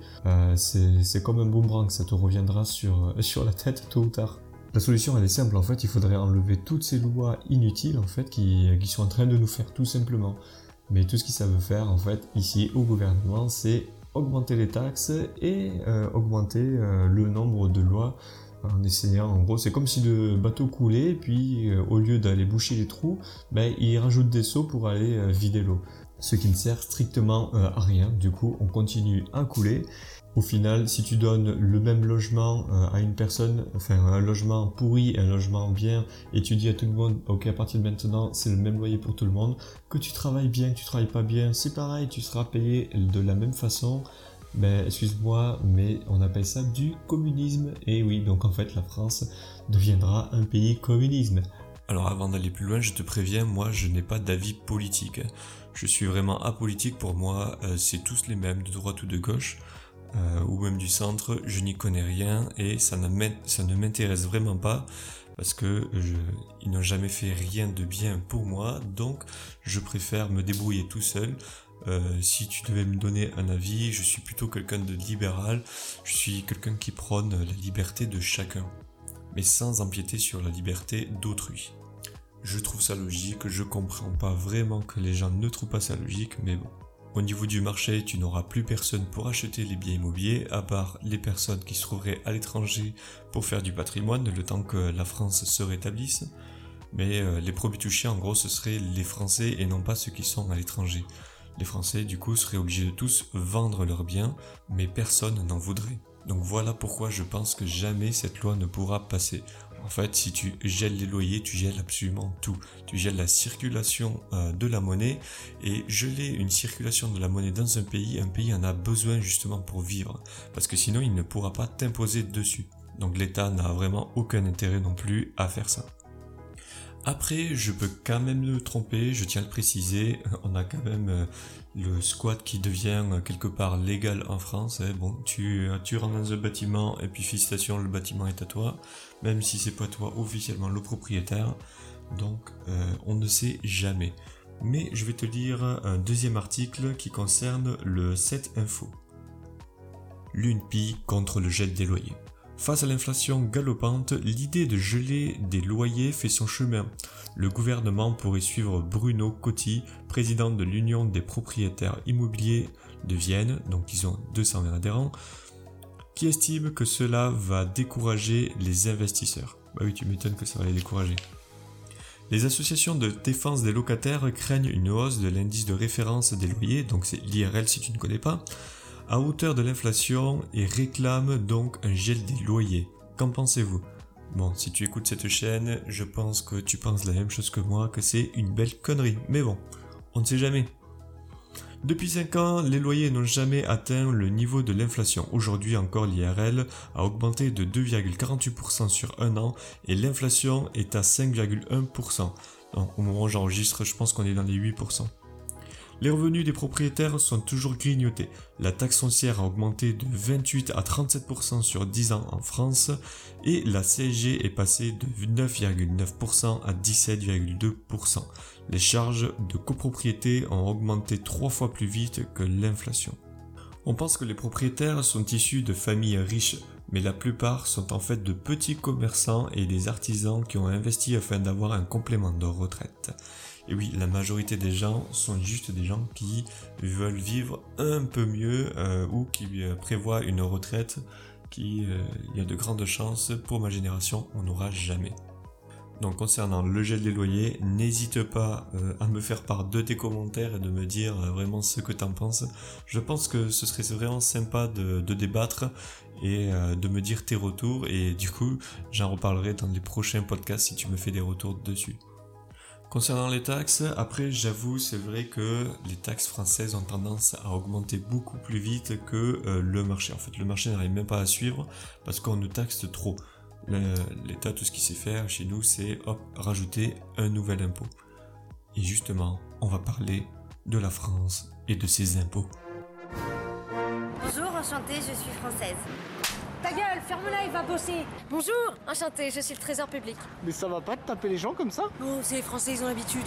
c'est comme un boomerang, ça te reviendra sur la tête tôt ou tard. La solution, elle est simple, en fait, il faudrait enlever toutes ces lois inutiles, en fait, qui sont en train de nous faire tout simplement. Mais tout ce qu'ils savent faire, en fait, ici, au gouvernement, c'est augmenter les taxes et augmenter le nombre de lois en essayant, en gros, c'est comme si le bateau coulait, puis au lieu d'aller boucher les trous, il rajoute des seaux pour aller vider l'eau. Ce qui ne sert strictement à rien, du coup on continue à couler. Au final, si tu donnes le même logement à une personne, enfin un logement pourri et un logement bien, et tu dis à tout le monde, ok, à partir de maintenant, c'est le même loyer pour tout le monde, que tu travailles bien, que tu travailles pas bien, c'est pareil, tu seras payé de la même façon. Excuse-moi, mais on appelle ça du communisme. Et oui, donc en fait, la France deviendra un pays communisme. Alors avant d'aller plus loin, je te préviens, moi je n'ai pas d'avis politique. Je suis vraiment apolitique, pour moi, c'est tous les mêmes, de droite ou de gauche. Ou même du centre, je n'y connais rien et ça ne m'intéresse vraiment pas parce que ils n'ont jamais fait rien de bien pour moi, donc je préfère me débrouiller tout seul. Si tu devais me donner un avis, je suis plutôt quelqu'un de libéral, je suis quelqu'un qui prône la liberté de chacun, mais sans empiéter sur la liberté d'autrui. Je trouve ça logique, je comprends pas vraiment que les gens ne trouvent pas ça logique, mais bon. Au niveau du marché, tu n'auras plus personne pour acheter les biens immobiliers, à part les personnes qui se trouveraient à l'étranger pour faire du patrimoine, le temps que la France se rétablisse. Mais les premiers touchés, en gros, ce seraient les Français et non pas ceux qui sont à l'étranger. Les Français du coup seraient obligés de tous vendre leurs biens, mais personne n'en voudrait. Donc voilà pourquoi je pense que jamais cette loi ne pourra passer. En fait, si tu gèles les loyers, tu gèles absolument tout. Tu gèles la circulation de la monnaie, et geler une circulation de la monnaie dans un pays en a besoin justement pour vivre, parce que sinon il ne pourra pas t'imposer dessus. Donc l'État n'a vraiment aucun intérêt non plus à faire ça. Après, je peux quand même me tromper, je tiens à le préciser, on a quand même le squat qui devient quelque part légal en France. Bon, tu rentres dans un bâtiment et puis félicitations, le bâtiment est à toi, même si c'est pas toi officiellement le propriétaire, donc on ne sait jamais. Mais je vais te lire un deuxième article qui concerne le 7 Info. L'UNPI contre le gel des loyers. Face à l'inflation galopante, l'idée de geler des loyers fait son chemin. Le gouvernement pourrait suivre Bruno Cotti, président de l'Union des propriétaires immobiliers de Vienne, donc ils ont 220 adhérents, qui estime que cela va décourager les investisseurs. Bah oui, tu m'étonnes que ça va les décourager. Les associations de défense des locataires craignent une hausse de l'indice de référence des loyers, donc c'est l'IRL si tu ne connais pas, à hauteur de l'inflation, et réclament donc un gel des loyers. Qu'en pensez-vous ? Bon, si tu écoutes cette chaîne, je pense que tu penses la même chose que moi, que c'est une belle connerie. Mais bon, on ne sait jamais. Depuis 5 ans, les loyers n'ont jamais atteint le niveau de l'inflation. Aujourd'hui encore, l'IRL a augmenté de 2,48% sur un an et l'inflation est à 5,1%. Donc, au moment où j'enregistre, je pense qu'on est dans les 8%. Les revenus des propriétaires sont toujours grignotés. La taxe foncière a augmenté de 28 à 37% sur 10 ans en France et la CSG est passée de 9,9% à 17,2%. Les charges de copropriété ont augmenté 3 fois plus vite que l'inflation. On pense que les propriétaires sont issus de familles riches, mais la plupart sont en fait de petits commerçants et des artisans qui ont investi afin d'avoir un complément de retraite. Et oui, la majorité des gens sont juste des gens qui veulent vivre un peu mieux ou qui prévoient une retraite il y a de grandes chances, pour ma génération, on n'aura jamais. Donc concernant le gel des loyers, n'hésite pas à me faire part de tes commentaires et de me dire vraiment ce que t'en penses. Je pense que ce serait vraiment sympa de débattre et de me dire tes retours, et du coup j'en reparlerai dans les prochains podcasts si tu me fais des retours dessus. Concernant les taxes, après j'avoue c'est vrai que les taxes françaises ont tendance à augmenter beaucoup plus vite que le marché. En fait le marché n'arrive même pas à suivre parce qu'on nous taxe trop. L'État, tout ce qu'il sait faire chez nous, c'est rajouter un nouvel impôt. Et justement, on va parler de la France et de ses impôts. Bonjour, enchantée, je suis française. Ta gueule, ferme-la, il va bosser. Bonjour, enchantée, je suis le trésor public. Mais ça va pas de taper les gens comme ça? Oh, c'est les Français, ils ont l'habitude.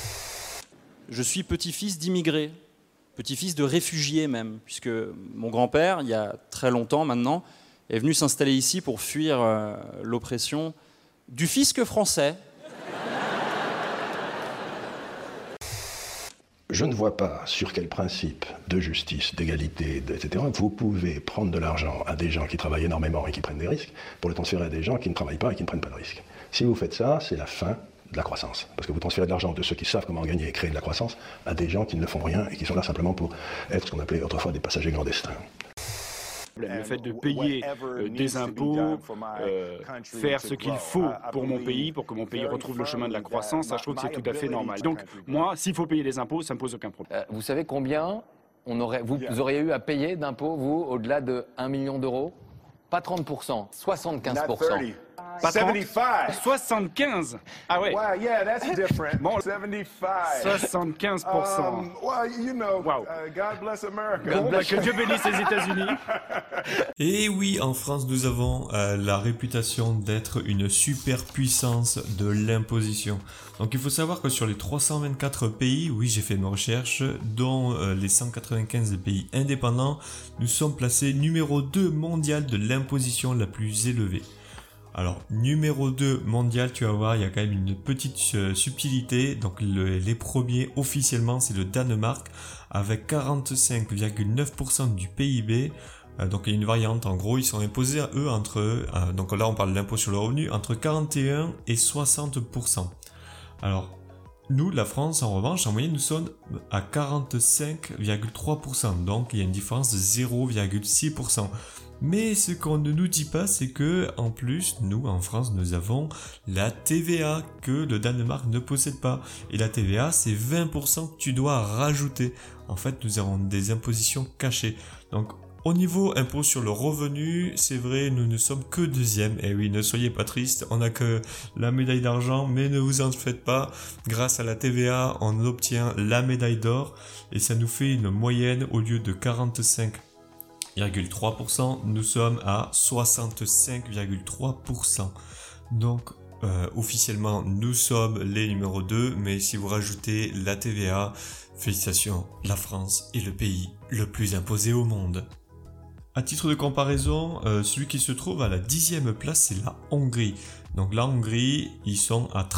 Je suis petit-fils d'immigrés, petit-fils de réfugiés même, puisque mon grand-père, il y a très longtemps maintenant, est venu s'installer ici pour fuir l'oppression du fisc français. Je ne vois pas sur quel principe de justice, d'égalité, etc. vous pouvez prendre de l'argent à des gens qui travaillent énormément et qui prennent des risques pour le transférer à des gens qui ne travaillent pas et qui ne prennent pas de risques. Si vous faites ça, c'est la fin de la croissance. Parce que vous transférez de l'argent de ceux qui savent comment gagner et créer de la croissance à des gens qui ne font rien et qui sont là simplement pour être ce qu'on appelait autrefois des passagers clandestins. Le fait de payer des impôts, faire ce qu'il faut pour mon pays, pour que mon pays retrouve le chemin de la croissance, ça je trouve que c'est tout à fait normal. Donc moi, s'il faut payer des impôts, ça ne me pose aucun problème. Vous savez combien vous auriez eu à payer d'impôts, vous, au-delà de 1 million d'euros? Pas 30%, 75%. Pas 30, 75. Ah ouais. Bon, 75%. Wow. Bon, bah, que Dieu bénisse les États-Unis. Et oui, en France, nous avons la réputation d'être une superpuissance de l'imposition. Donc il faut savoir que sur les 324 pays, oui j'ai fait mes recherches, dont les 195 pays indépendants, nous sommes placés numéro 2 mondial de l'imposition la plus élevée. Alors, numéro 2 mondial, tu vas voir, il y a quand même une petite subtilité. Donc, les premiers, officiellement, c'est le Danemark, avec 45,9% du PIB. Donc, il y a une variante. En gros, ils sont imposés à eux donc là, on parle de l'impôt sur le revenu, entre 41 et 60%. Alors, Nous, la France, en revanche, en moyenne, nous sommes à 45,3%. Donc, il y a une différence de 0,6%. Mais ce qu'on ne nous dit pas, c'est que, en plus, nous, en France, nous avons la TVA que le Danemark ne possède pas. Et la TVA, c'est 20% que tu dois rajouter. En fait, nous avons des impositions cachées. Donc, au niveau impôt sur le revenu, c'est vrai, nous ne sommes que deuxième. Et oui, ne soyez pas tristes, on n'a que la médaille d'argent, mais ne vous en faites pas. Grâce à la TVA, on obtient la médaille d'or et ça nous fait une moyenne au lieu de 45,3%, nous sommes à 65,3%. Donc, officiellement, nous sommes les numéros 2, mais si vous rajoutez la TVA, félicitations, la France est le pays le plus imposé au monde. À titre de comparaison, celui qui se trouve à la 10e place, c'est la Hongrie. Donc la Hongrie, ils sont à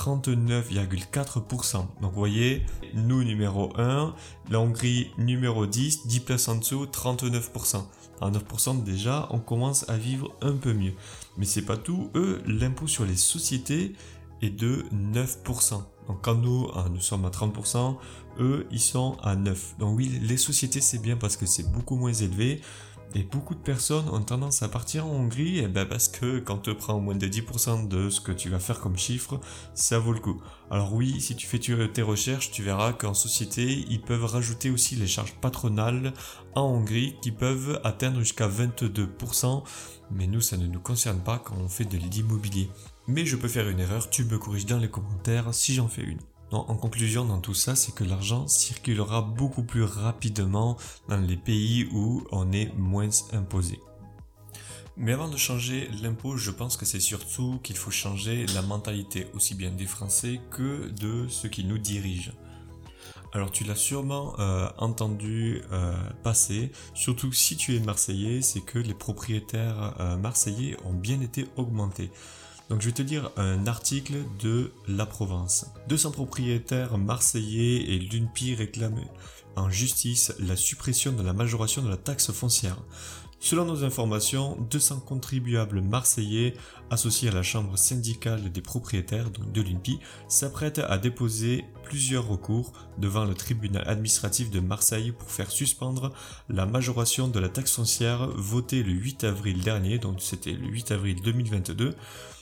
39,4%. Donc vous voyez, nous numéro 1, la Hongrie numéro 10, 10 places en dessous, 39%. À 9% déjà, on commence à vivre un peu mieux. Mais c'est pas tout, eux, l'impôt sur les sociétés est de 9%. Donc quand nous sommes à 30%, eux, ils sont à 9%. Donc oui, les sociétés, c'est bien parce que c'est beaucoup moins élevé. Et beaucoup de personnes ont tendance à partir en Hongrie parce que quand tu prends moins de 10% de ce que tu vas faire comme chiffre, ça vaut le coup. Alors oui, si tu fais tes recherches, tu verras qu'en société, ils peuvent rajouter aussi les charges patronales en Hongrie qui peuvent atteindre jusqu'à 22%. Mais nous, ça ne nous concerne pas quand on fait de l'immobilier. Mais je peux faire une erreur, tu me corriges dans les commentaires si j'en fais une. Non, en conclusion dans tout ça, c'est que l'argent circulera beaucoup plus rapidement dans les pays où on est moins imposé. Mais avant de changer l'impôt, je pense que c'est surtout qu'il faut changer la mentalité aussi bien des Français que de ceux qui nous dirigent. Alors tu l'as sûrement entendu passer, surtout si tu es Marseillais, c'est que les propriétaires marseillais ont bien été augmentés. Donc je vais te lire un article de La Provence. 200 propriétaires marseillais et l'UNPI réclament en justice la suppression de la majoration de la taxe foncière. Selon nos informations, 200 contribuables marseillais associés à la chambre syndicale des propriétaires, donc de l'UNPI, s'apprêtent à déposer plusieurs recours devant le tribunal administratif de Marseille pour faire suspendre la majoration de la taxe foncière votée le 8 avril dernier, donc c'était le 8 avril 2022,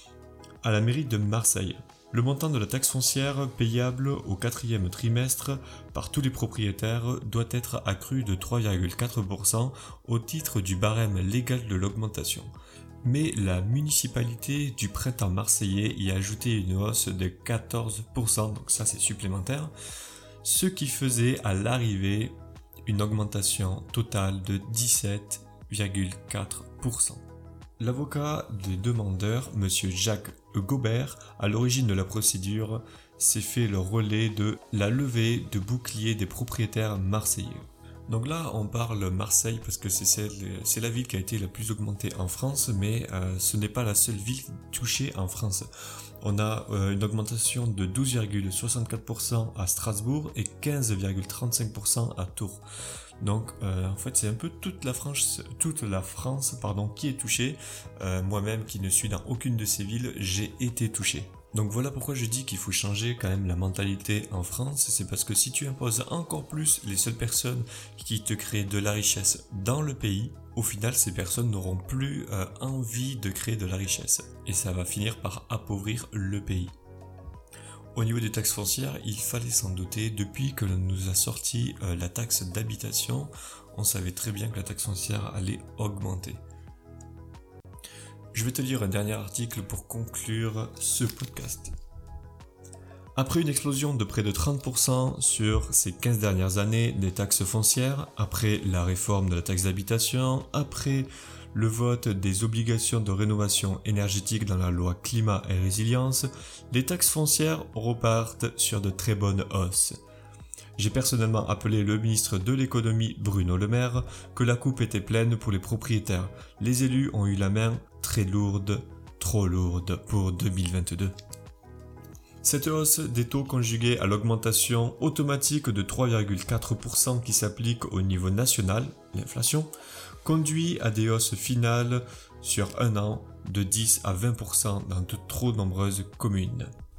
à la mairie de Marseille. Le montant de la taxe foncière payable au 4e trimestre par tous les propriétaires doit être accru de 3,4% au titre du barème légal de l'augmentation. Mais la municipalité du printemps marseillais y a ajouté une hausse de 14%, donc ça c'est supplémentaire, ce qui faisait à l'arrivée une augmentation totale de 17,4%. L'avocat des demandeurs, M. Jacques Gobert, à l'origine de la procédure, s'est fait le relais de la levée de bouclier des propriétaires marseillais. Donc là, on parle Marseille parce que c'est la ville qui a été la plus augmentée en France, mais ce n'est pas la seule ville touchée en France. On a une augmentation de 12,64% à Strasbourg et 15,35% à Tours. Donc en fait c'est un peu toute la France qui est touchée. Moi-même qui ne suis dans aucune de ces villes, j'ai été touché. Donc voilà pourquoi je dis qu'il faut changer quand même la mentalité en France. C'est parce que si tu imposes encore plus les seules personnes qui te créent de la richesse dans le pays, au final ces personnes n'auront plus envie de créer de la richesse. Et ça va finir par appauvrir le pays. Au niveau des taxes foncières, il fallait s'en douter. Depuis que l'on nous a sorti la taxe d'habitation, on savait très bien que la taxe foncière allait augmenter. Je vais te lire un dernier article pour conclure ce podcast. Après une explosion de près de 30% sur ces 15 dernières années des taxes foncières, après la réforme de la taxe d'habitation, après le vote des obligations de rénovation énergétique dans la loi climat et résilience, les taxes foncières repartent sur de très bonnes hausses. J'ai personnellement appelé le ministre de l'économie Bruno Le Maire que la coupe était pleine pour les propriétaires. Les élus ont eu la main très lourde, trop lourde pour 2022. Cette hausse des taux conjuguée à l'augmentation automatique de 3,4% qui s'applique au niveau national, l'inflation, conduit à des hausses finales sur un an de 10 à 20% dans de trop nombreuses communes.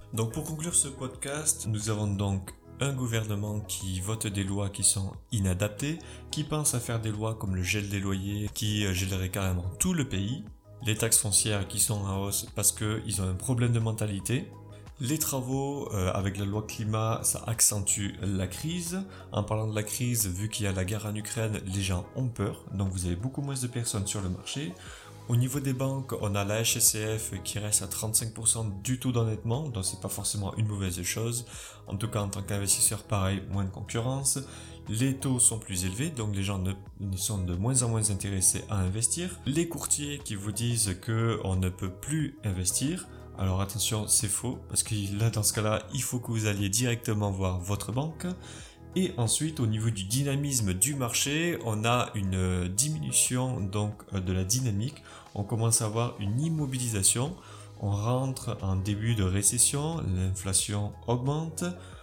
Donc pour conclure ce podcast, nous avons donc un gouvernement qui vote des lois qui sont inadaptées, qui pense à faire des lois comme le gel des loyers, qui gèlerait carrément tout le pays, les taxes foncières qui sont en hausse parce qu'ils ont un problème de mentalité, les travaux avec la loi climat, ça accentue la crise. En parlant de la crise, vu qu'il y a la guerre en Ukraine, les gens ont peur, donc vous avez beaucoup moins de personnes sur le marché. Au niveau des banques, on a la HSCF qui reste à 35% du taux d'endettement, donc c'est pas forcément une mauvaise chose. En tout cas, en tant qu'investisseur, pareil, moins de concurrence. Les taux sont plus élevés, donc les gens sont de moins en moins intéressés à investir. Les courtiers qui vous disent qu'on ne peut plus investir, alors attention, c'est faux, parce que là, dans ce cas-là, il faut que vous alliez directement voir votre banque. Et ensuite, au niveau du dynamisme du marché, on a une diminution donc de la dynamique. On commence à avoir une immobilisation. On rentre en début de récession, l'inflation augmente.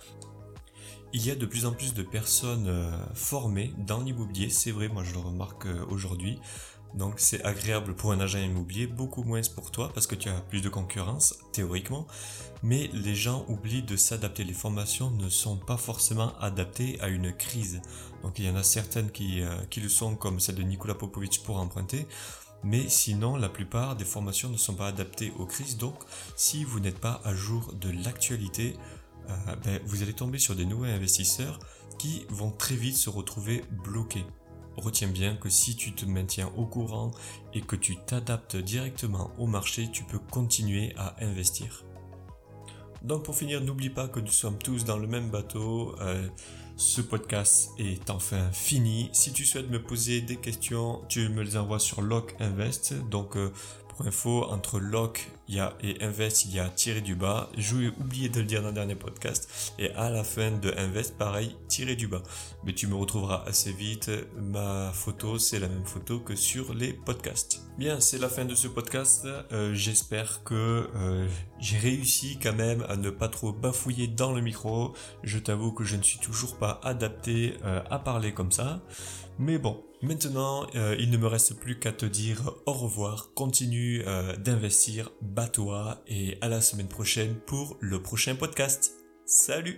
Il y a de plus en plus de personnes formées dans l'immobilier. C'est vrai, moi je le remarque aujourd'hui. Donc c'est agréable pour un agent immobilier, beaucoup moins pour toi parce que tu as plus de concurrence, théoriquement. Mais les gens oublient de s'adapter. Les formations ne sont pas forcément adaptées à une crise. Donc il y en a certaines qui le sont, comme celle de Nicolas Popovic pour emprunter. Mais sinon, la plupart des formations ne sont pas adaptées aux crises. Donc si vous n'êtes pas à jour de l'actualité, vous allez tomber sur des nouveaux investisseurs qui vont très vite se retrouver bloqués. Retiens bien que si tu te maintiens au courant et que tu t'adaptes directement au marché, tu peux continuer à investir. Donc pour finir, n'oublie pas que nous sommes tous dans le même bateau. Ce podcast est enfin fini. Si tu souhaites me poser des questions, tu me les envoies sur Lock Invest. Donc pour info, entre Lock et Invest, il y a tiré du bas. J'ai oublié de le dire dans le dernier podcast. Et à la fin de Invest, pareil, tiré du bas. Mais tu me retrouveras assez vite. Ma photo, c'est la même photo que sur les podcasts. Bien, c'est la fin de ce podcast. J'espère que j'ai réussi quand même à ne pas trop bafouiller dans le micro. Je t'avoue que je ne suis toujours pas adapté à parler comme ça. Mais bon, maintenant, il ne me reste plus qu'à te dire au revoir. Continue d'investir, bats-toi et à la semaine prochaine pour le prochain podcast. Salut!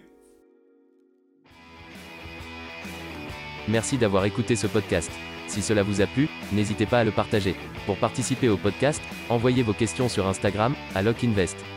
Merci d'avoir écouté ce podcast. Si cela vous a plu, n'hésitez pas à le partager. Pour participer au podcast, envoyez vos questions sur Instagram, à LockInvest.